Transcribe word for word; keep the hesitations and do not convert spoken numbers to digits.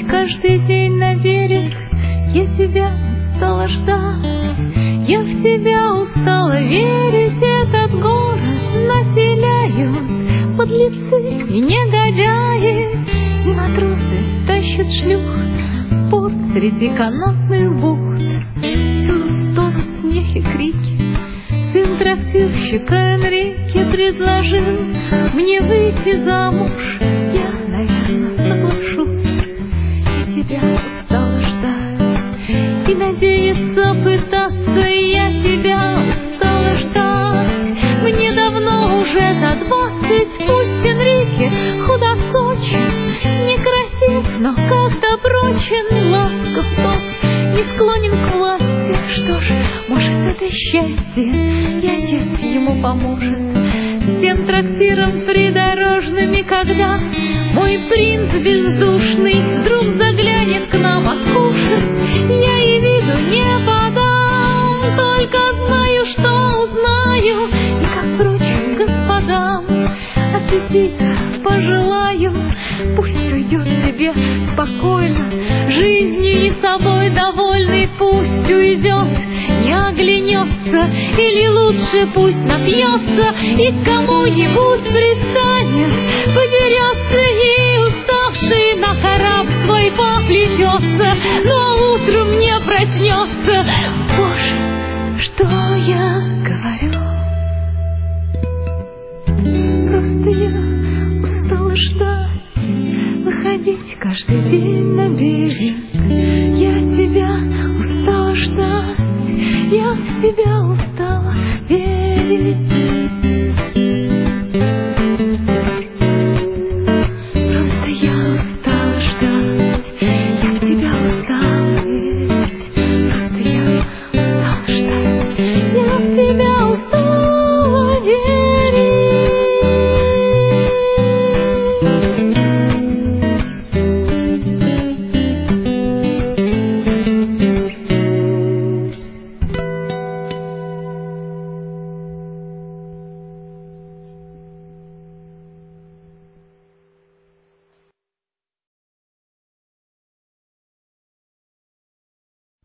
выходить каждый день на берег. Я тебя устала ждать, я в тебя устала верить. Этот город населяют подлецы и негодяи. Матросы тащат шлюх в порт среди канатных бухт. Всюду стонут смехи, крики. Сын трактирщика Энрике предложил мне выйти замуж. Я, наверное, соглашусь. Я тебя устала ждать и надеяться пытаться. Я тебя устала ждать. Мне давно уже за двадцать. Пусть Энрике худосочен, некрасив, но как-то прочен, ласков тот, не склонен к власти. Что ж, может, это счастье, и отец ему поможет. Всем трактирам придорожными, когда мой принц бездушный вдруг заглянет к нам откушать, я и виду не подам, только знаю, что узнаю, и как прочим господам аппетита пожелаю. Пусть уйдет себе спокойно, жизнью и собой довольный. Пусть уйдет, не оглянется, или лучше пусть напьется и к кому-нибудь пристанет, подерется и уставший на корабль свой поплетется, но утром не проснется. Боже, что я говорю? Просто я устала ждать, выходить каждый день на берег.